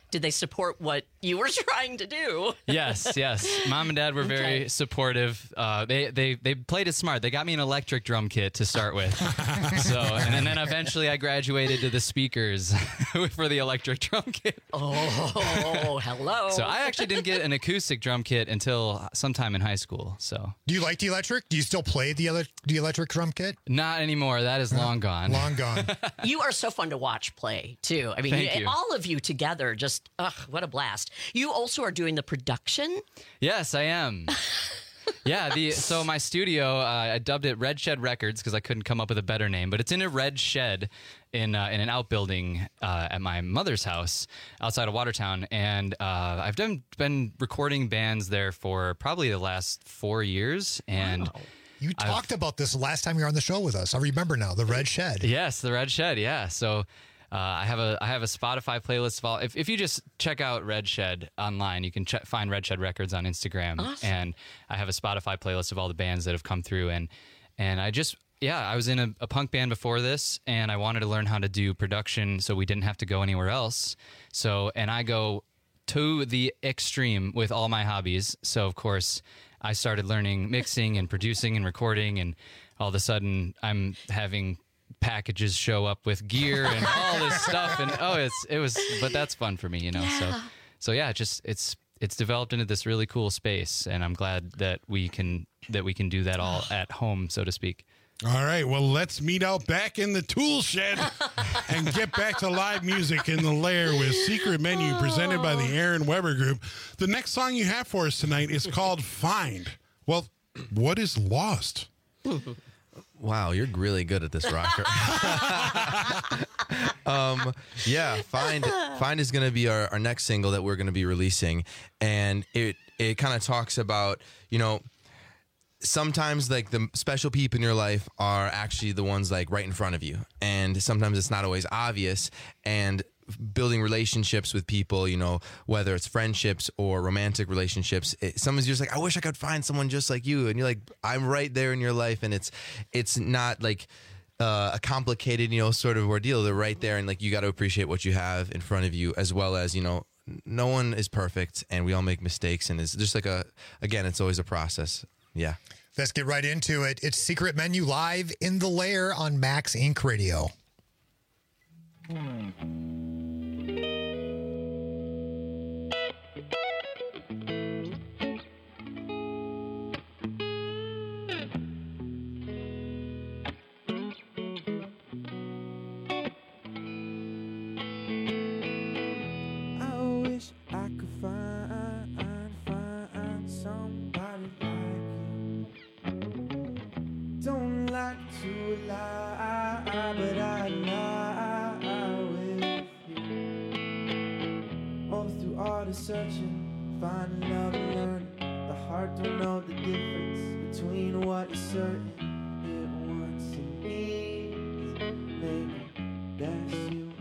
did they support what you were trying to do? Yes, yes. Mom and Dad were very Okay. supportive. Uh, they they they played it smart. They got me an electric drum kit to start with. So and, and then eventually I graduated to the speakers for the electric drum kit. Oh, hello. So I actually didn't get an acoustic drum kit until sometime in high school. So Do you like the electric? Do you still play the ele- the electric drum kit? not anymore. That is long gone. Long gone. You are so fun to watch play, too. I mean, Thank you- you. all of you together, just, ugh, what a blast. You also are doing the production? Yes, I am. Yeah, the so my studio, uh, I dubbed it Red Shed Records because I couldn't come up with a better name, but it's in a red shed in uh, in an outbuilding uh, at my mother's house outside of Watertown, and uh, I've done been recording bands there for probably the last four years, and. You I've- talked about this last time you were on the show with us. I remember now, the Red Shed. Yes, the Red Shed. Yeah. So uh, I have a I have a Spotify playlist of all. If if you just check out Red Shed online, you can ch- find Red Shed Records on Instagram, Awesome. and I have a Spotify playlist of all the bands that have come through. And and I just yeah, I was in a, a punk band before this, and I wanted to learn how to do production, so we didn't have to go anywhere else. So and I go to the extreme with all my hobbies. So of course. I started learning mixing and producing and recording, and all of a sudden I'm having packages show up with gear and all this stuff, and oh, it's it was, but that's fun for me, you know. So, Yeah. so yeah, just it's it's developed into this really cool space, and I'm glad that we can that we can do that all at home, so to speak. All right, well, let's meet out back in the tool shed and get back to live music in the Lair with Secret Menu presented by the Aaron Weber Group. The next song you have for us tonight is called Find. Well, what is lost? Wow, you're really good at this, Rocker. um, yeah, Find Find is going to be our, our next single that we're going to be releasing, and it it kind of talks about, you know, sometimes like the special people in your life are actually the ones like right in front of you, and sometimes it's not always obvious. And building relationships with people, you know, whether it's friendships or romantic relationships, it, sometimes you're just like, I wish I could find someone just like you, and you're like, I'm right there in your life, and it's it's not like uh, a complicated, you know, sort of ordeal. They're right there, and like you got to appreciate what you have in front of you, as well as, you know, no one is perfect, and we all make mistakes, and it's just like a again, it's always a process. Yeah. Let's get right into it. It's Secret Menu live in the Lair on Max Inc Radio. I wish I could find, find somebody like you. Don't like to lie, but I lie with you. All through all the searching, finding love and learning. The heart don't know the difference between what is certain. It wants and needs, maybe that's you.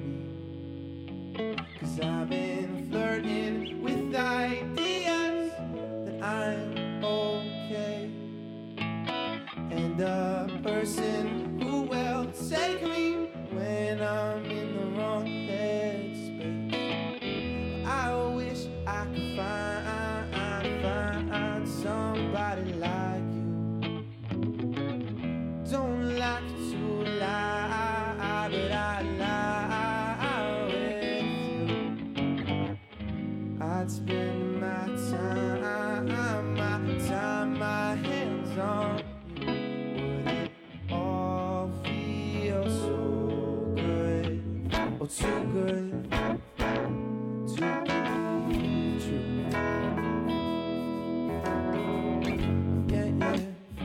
Cause I've been flirting with ideas that I'm okay, and a person who will take me when I'm in the wrong headspace. I wish I could find, find somebody like you. Don't like to lie, but I lie with you. I'd spend my time, my time, my hands on you. Would it all feel so good? Oh, too good to be true. Yeah, yeah.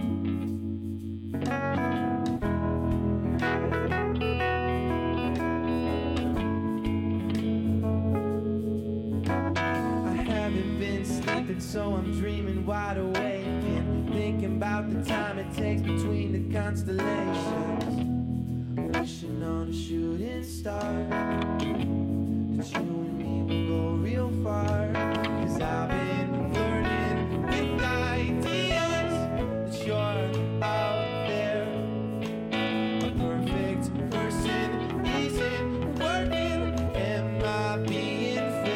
I haven't been sleeping, so I'm dreaming wide awake and thinking about the time it takes between the constellations. Wishing on a shooting star that you and me will go real far. Cause I've been flirting with ideas that you're out there. A perfect person isn't working. Am I being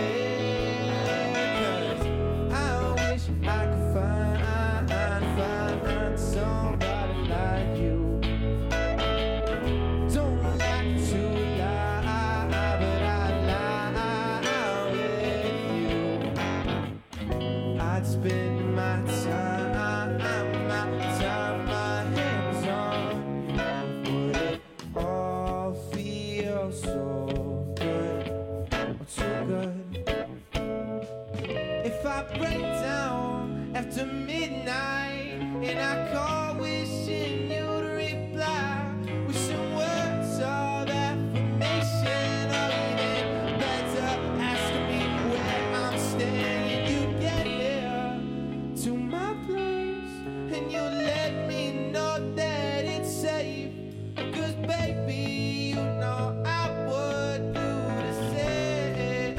break down after midnight, and I call wishing you'd reply with some words of affirmation, or even better, asking me where I'm staying. You get here to my place, and you let me know that it's safe, 'cause baby, you know I would do the same.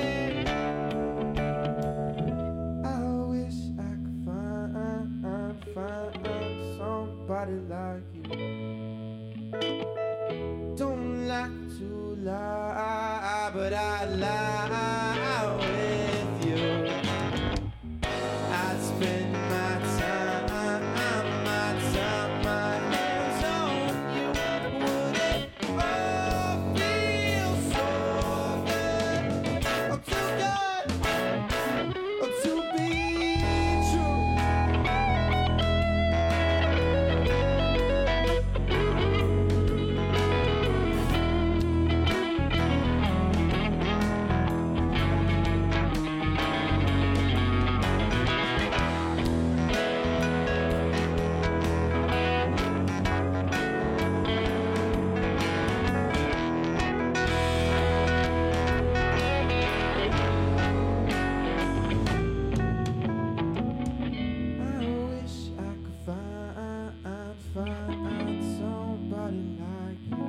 I wish I could find, find somebody like you. Don't like to lie, but I lie with you. I'd spend my time, my time, my hands on you. Would it all feel so good, or too good, or to be true? I wish I could find, find somebody like you.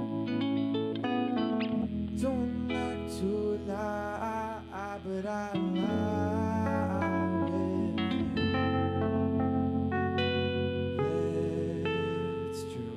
Don't like to lie, but I lie with you. That's true.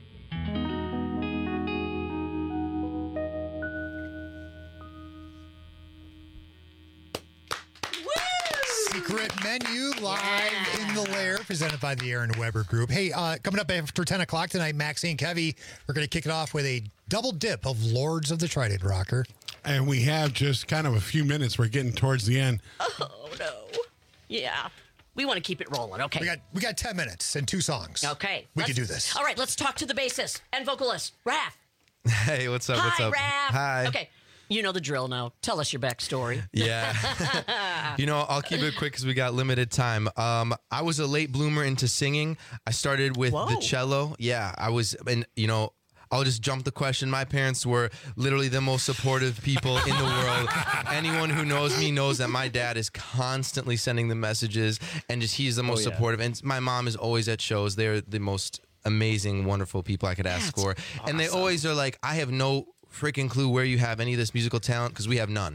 Secret Menu live in the lair, presented by the Aaron Weber Group. Hey, uh, coming up after ten o'clock tonight, Maxie and Kevy, we're going to kick it off with a double dip of Lords of the Trident Rocker. And we have just kind of a few minutes. We're getting towards the end. Oh, no. Yeah. We want to keep it rolling, okay? We got we got ten minutes and two songs. Okay. We let's- can do this. All right, let's talk to the bassist and vocalist, Raph. Hey, what's up? Hi, what's up? Raph. Hi. Okay. You know the drill now. Tell us your backstory. Yeah. You know, I'll keep it quick because we got limited time. Um, I was a late bloomer into singing. I started with Whoa. the cello. Yeah, I was, and you know, I'll just jump the question. My parents were literally the most supportive people in the world. Anyone who knows me knows that my dad is constantly sending the messages, and just he's the most yeah. supportive. And my mom is always at shows. They're the most amazing, wonderful people I could ask for. And they always are like, I have no freaking clue where you have any of this musical talent, because we have none.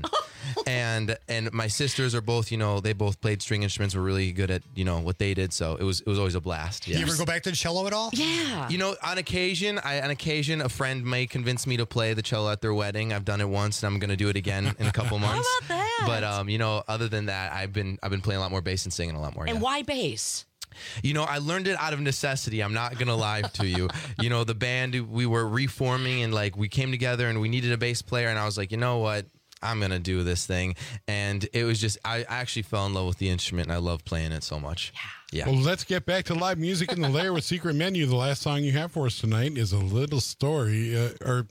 and and my sisters are both, you know, they both played string instruments, were really good at, you know, what they did. So it was it was always a blast. You ever go back to the cello at all? Yeah. You know, on occasion, I, on occasion, a friend may convince me to play the cello at their wedding. I've done it once, and I'm going to do it again in a couple months. How about that? But um, you know, other than that, I've been I've been playing a lot more bass and singing a lot more. And yeah. why bass? You know, I learned it out of necessity. I'm not going to lie to you. You know, the band, we were reforming, and like we came together and we needed a bass player. And I was like, you know what? I'm going to do this thing. And it was just, I actually fell in love with the instrument, and I love playing it so much. Yeah. Well, let's get back to live music in the lair with Secret Menu. The last song you have for us tonight is A Little Story, uh, or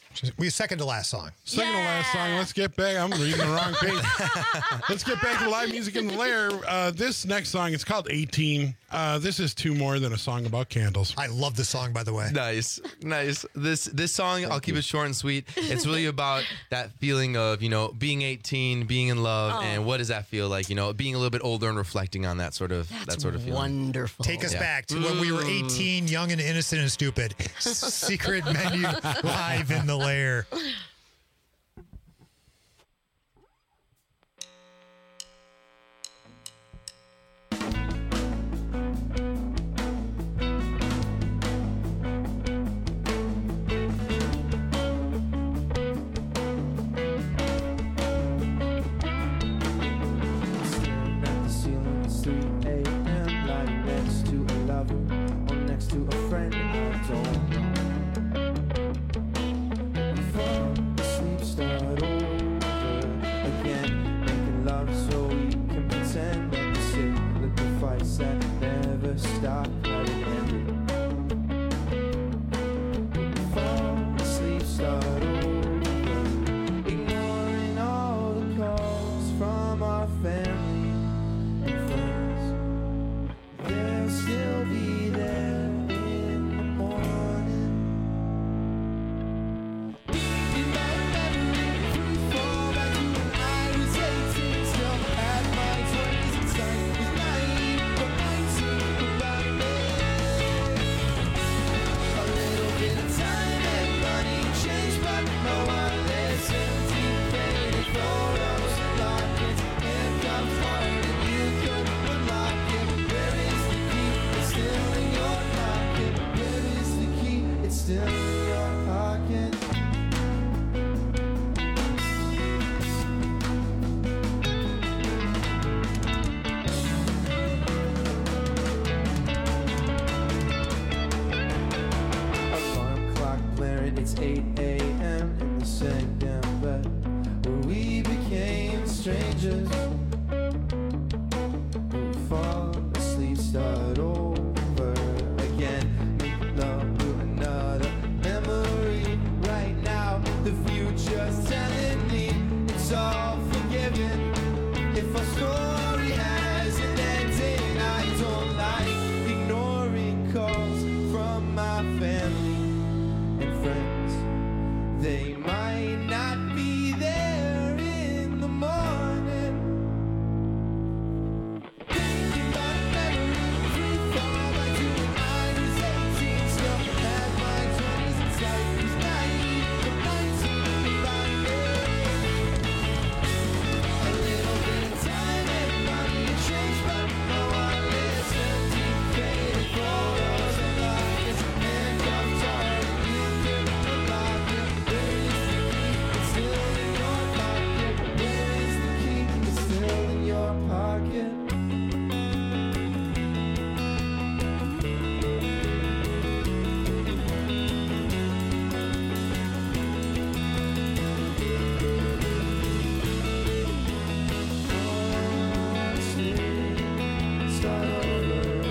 we second to last song. Second to last song. Let's get back. I'm reading the wrong page. Let's get back to live music in the lair. Uh, this next song, it's called eighteen. Uh, this is two more than a song about candles. I love this song, by the way. Nice, nice. This this song, I'll keep it short and sweet. It's really about that feeling of, you know, being eighteen, being in love, Oh. and what does that feel like? You know, being a little bit older and reflecting on that sort of That's that sort of feeling. wonderful. Take us Yeah. back to when we were eighteen, young and innocent and stupid. Secret Menu live in the lair. Staring at the ceiling, it's three a.m. Lying next to a lover or next to a friend I don't know. I'm falling second bed where we became strangers. We fall asleep, start over again. Make love to another memory. Right now, the future's telling me it's all forgiven. If our story has an ending, I don't like ignoring calls from my family and friends. They might not be there in the morning. Thinking about a memory, free fall back to when I was eighteen. Still had my twenties and life was naive, but nineteen about it. A little bit of time and money and change, but no one listened. Deep faded photos and lies, handcuffed hard, you couldn't unlock it. Where is the key? It's still in your pocket. Where is the key? It's still in your pocket. Start over.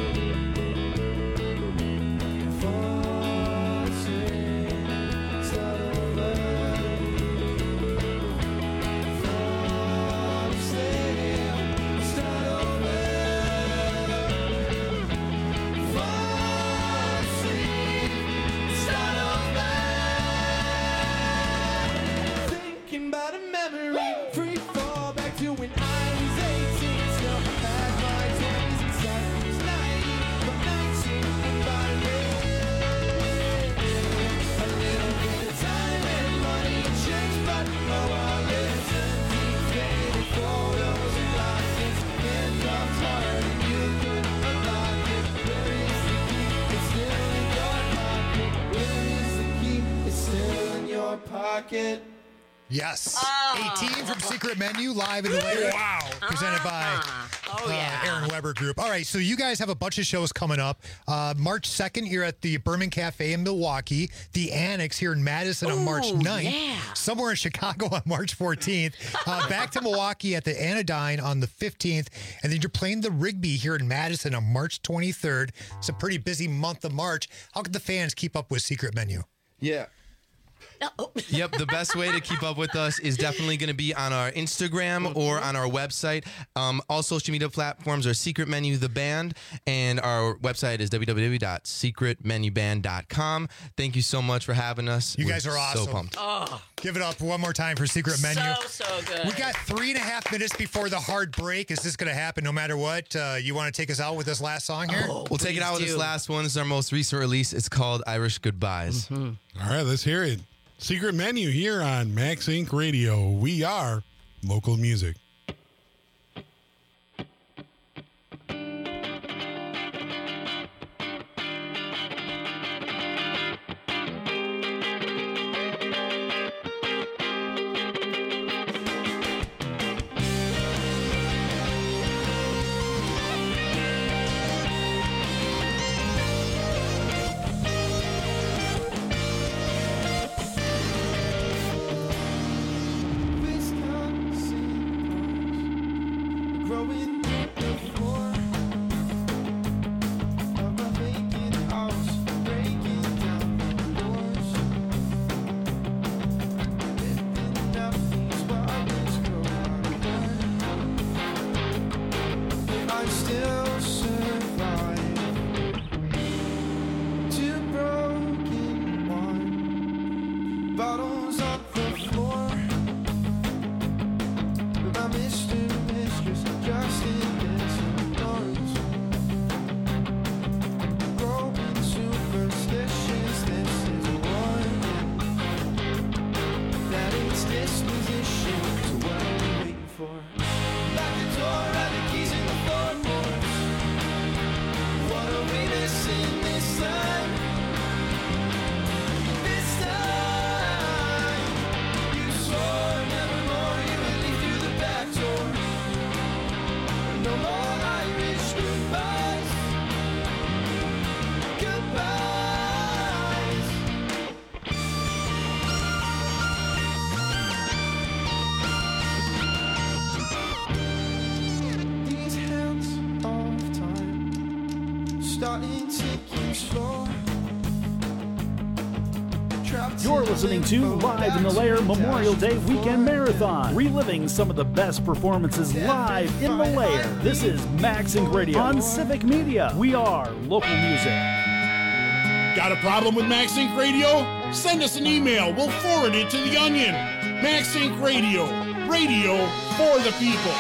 Fall asleep. Start over. Fall asleep. Start over. Fall asleep. Start over. Thinking about a memory. Free fall back to when I was eighteen. Still had my twenties inside. Was naive, but nineteen about it. A little bit of time and money and change, but no one listened. Deep faded photos and license. Handcuffed hard and you couldn't unlock it. Where is the key? It's still in your pocket. Where is the key? It's still in your pocket. Yes. Oh. eighteen from Secret Menu, live in the layer. Wow. Presented by Oh, uh, yeah. Aaron Weber Group. All right, so you guys have a bunch of shows coming up. Uh, March second, you're at the Berman Cafe in Milwaukee. The Annex here in Madison on March ninth. yeah. Somewhere in Chicago on March fourteenth. Uh, back to Milwaukee at the Anodyne on the fifteenth. And then you're playing the Rigby here in Madison on March twenty-third. It's a pretty busy month of March. How can the fans keep up with Secret Menu? Yeah. Yep, the best way to keep up with us is definitely going to be on our Instagram or on our website. Um, all social media platforms are Secret Menu the Band, and our website is w w w dot secret menu band dot com. Thank you so much for having us. You We're guys are awesome. So pumped. Oh, Give it up one more time for Secret Menu. so, so good. We got three and a half minutes before the hard break. Is this going to happen no matter what? Uh, you want to take us out with this last song here? Oh, We'll take it out with do. this last one. This is our most recent release. It's called Irish Goodbyes. All right, let's hear it. Secret Menu here on Max Inc Radio. We are local music. Wisconsin starting to keep score. You're listening to Live in the Lair Memorial Day Weekend Marathon, reliving some of the best performances live in the Lair. This is Max Inc Radio on Civic Media. We are local music. Got a problem with Max Inc Radio? Send us an email. We'll forward it to the Onion. Max Inc Radio. Radio for the people.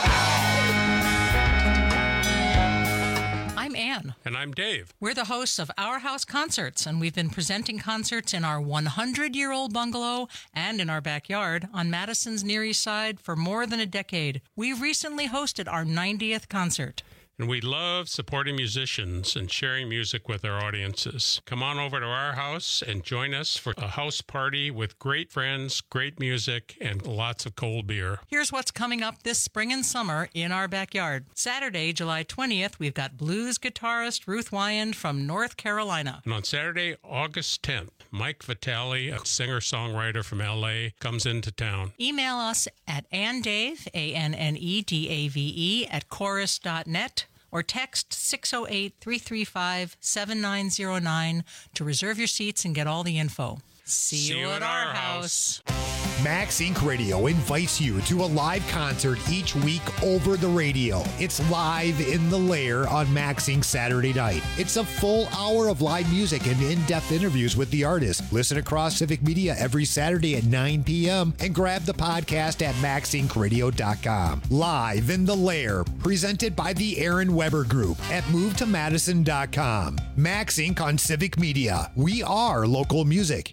I'm Ann. And I'm Dave. We're the hosts of Our House Concerts, and we've been presenting concerts in our hundred-year-old bungalow and in our backyard on Madison's Near East Side for more than a decade. We recently hosted our ninetieth concert. And we love supporting musicians and sharing music with our audiences. Come on over to our house and join us for a house party with great friends, great music, and lots of cold beer. Here's what's coming up this spring and summer in our backyard. Saturday, July twentieth, we've got blues guitarist Ruth Wyand from North Carolina. And on Saturday, August tenth, Mike Vitale, a singer-songwriter from L A, comes into town. Email us at annedave, A N N E D A V E, at chorus dot net. Or text six oh eight, three three five, seven nine oh nine to reserve your seats and get all the info. See, See you at, at our house. Max Inc Radio invites you to a live concert each week over the radio. It's Live in the Lair on Max Inc Saturday night. It's a full hour of live music and in-depth interviews with the artist. Listen across Civic Media every Saturday at nine p.m. and grab the podcast at max inc radio dot com. Live in the Lair, presented by the Aaron Weber Group at move to madison dot com. Max Inc on Civic Media. We are local music.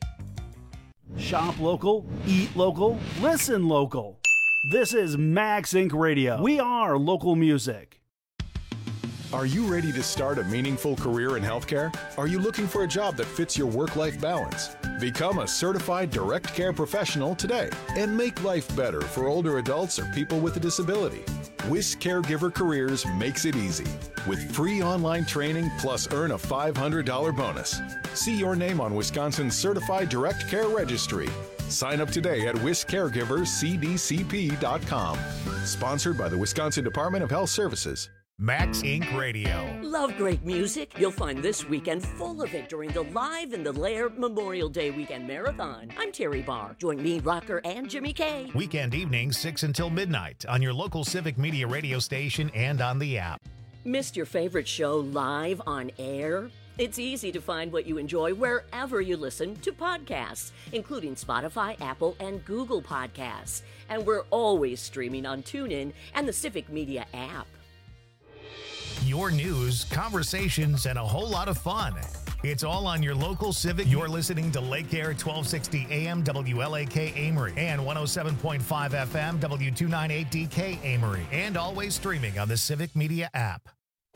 Shop local, eat local, listen local. This is Max Inc Radio. We are local music. Are you ready to start a meaningful career in healthcare? Are you looking for a job that fits your work-life balance? Become a certified direct care professional today and make life better for older adults or people with a disability. WIS Caregiver Careers makes it easy with free online training plus earn a five hundred dollars bonus. See your name on Wisconsin's Certified Direct Care Registry. Sign up today at wis caregivers c d c p dot com. Sponsored by the Wisconsin Department of Health Services. Max Inc Radio. Love great music? You'll find this weekend full of it during the Live in the Lair Memorial Day Weekend Marathon. I'm Terry Barr. Join me, Rocker, and Jimmy K. Weekend evenings, six until midnight on your local Civic Media radio station and on the app. Missed your favorite show live on air? It's easy to find what you enjoy wherever you listen to podcasts, including Spotify, Apple, and Google Podcasts. And we're always streaming on TuneIn and the Civic Media app. Your news, conversations, and a whole lot of fun. It's all on your local Civic. You're listening to Lake Air twelve sixty A M W L A K Amory and one oh seven point five F M W two ninety-eight D K Amory, and always streaming on the Civic Media app.